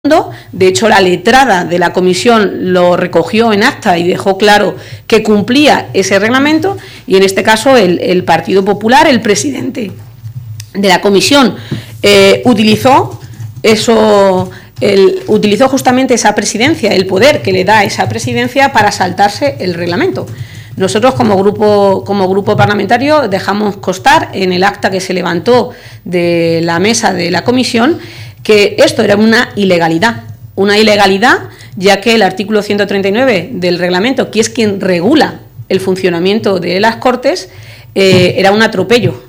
De hecho, la letrada de la comisión lo recogió en acta y dejó claro que cumplía ese reglamento, y en este caso el Partido Popular, el presidente de la comisión, utilizó justamente esa presidencia, el poder que le da esa presidencia, para saltarse el reglamento. Nosotros como grupo parlamentario dejamos constar en el acta que se levantó de la mesa de la comisión que esto era una ilegalidad, ya que el artículo 139 del reglamento, que es quien regula el funcionamiento de las Cortes, era un atropello